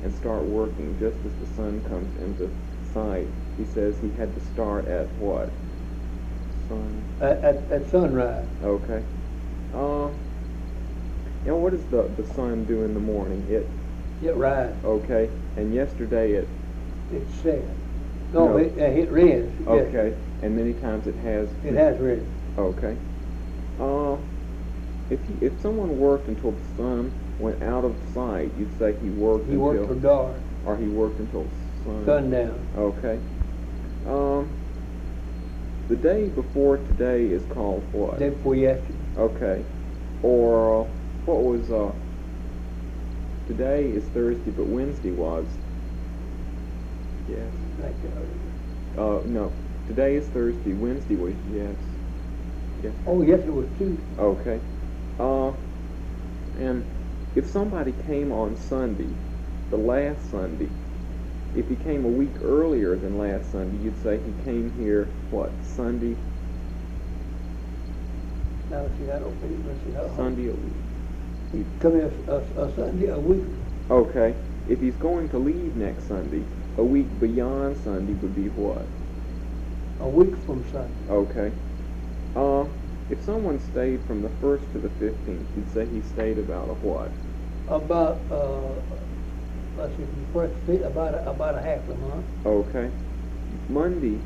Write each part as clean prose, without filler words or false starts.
and start working just as the sun comes into sight. He says he had to start at what? At sunrise. Okay. What does the sun do in the morning? It rises. Okay. And yesterday it set. No. It risen. Okay. Yes. And many times it has. It has risen. Okay. If someone worked until the sun went out of sight, you'd say he worked till dark. Or he worked until sundown. Okay. The day before today is called what? Day before yesterday. Okay. Or what was today is Thursday, but Wednesday was. Yes. No. Today is Thursday. Wednesday was yes. Yes. Oh, yes, it was Tuesday. Okay. And if somebody came on Sunday, the last Sunday, if he came a week earlier than last Sunday, you'd say he came here, what, Sunday? Now, see, I don't think, let's see how. Sunday a week. He'd come here a Sunday a week. Okay. If he's going to leave next Sunday, a week beyond Sunday would be what? A week from Sunday. Okay. If someone stayed from the 1st to the 15th, you'd say he stayed about a what? About, let's see, from the 1st to the 5th, about a half a month. Okay. Monday,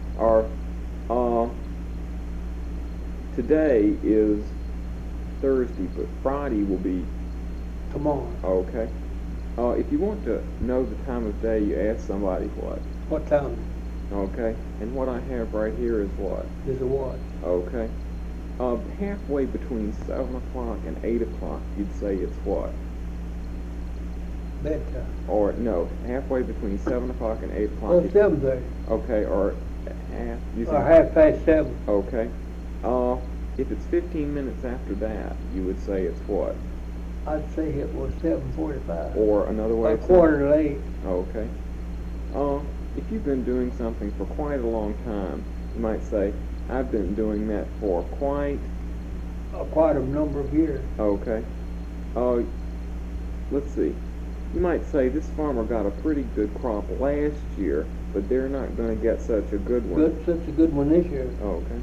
today is Thursday, but Friday will be tomorrow. Okay. If you want to know the time of day, you ask somebody what? What time? Okay. And what I have right here is what? Is a what? Okay. Halfway between 7 o'clock and 8 o'clock, you'd say it's what? Bedtime. Or, no, halfway between 7 o'clock and 8 o'clock. Oh, 7:30. Okay, or half past 7. Okay. If it's 15 minutes after that, you would say it's what? I'd say it was 7:45. Or another way of saying... 7:45. Okay. If you've been doing something for quite a long time, you might say, I've been doing that for quite a number of years. Okay. Let's see. You might say this farmer got a pretty good crop last year, but they're not going to get such a good one. Such a good one this year. Okay.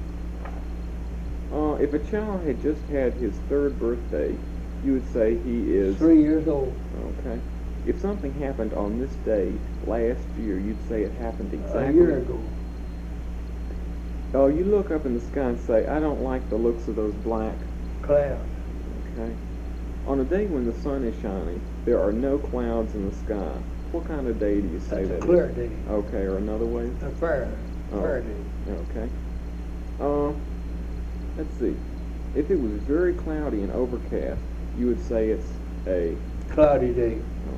If a child had just had his 3rd birthday, you would say he is 3 years old. Okay. If something happened on this date last year, you'd say it happened exactly a year ago. You look up in the sky and say, I don't like the looks of those black clouds. Okay. On a day when the sun is shining, there are no clouds in the sky. What kind of day do you say that is? That's a clear day. Okay, or another way? A fair day. Okay. Let's see. If it was very cloudy and overcast, you would say it's a cloudy day.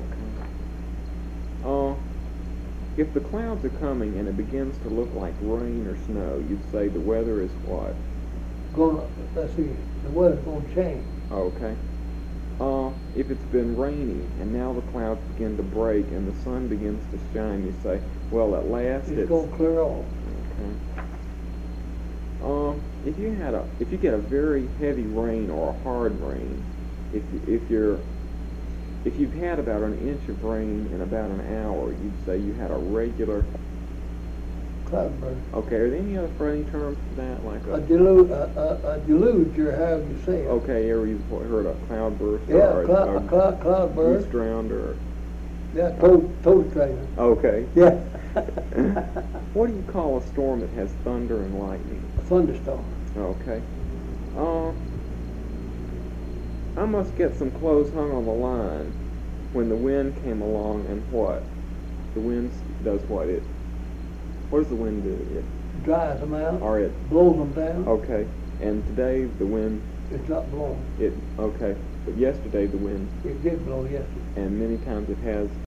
Okay. If the clouds are coming and it begins to look like rain or snow, you'd say the weather is what? Let's see, the weather's going to change. Okay. If it's been raining and now the clouds begin to break and the sun begins to shine, you say, well, at last it's going to clear off. Okay. If you get a very heavy rain or a hard rain, if you've had about an inch of rain in about an hour, you'd say you had a regular cloudburst. Okay, are there any other funny terms for that? Like a deluge, or however you say it. Okay, ever you've heard a cloudburst? Yeah, or a cloudburst. Goose drowned, or... Yeah, toad trailer. Okay. Yeah. What do you call a storm that has thunder and lightning? A thunderstorm. Okay. I must get some clothes hung on the line when the wind came along, and what? The wind does what? What does the wind do? It dries them out. Or it blows them down. Okay. And today the wind... It's not blowing. Okay. But yesterday the wind... It did blow yesterday. And many times it has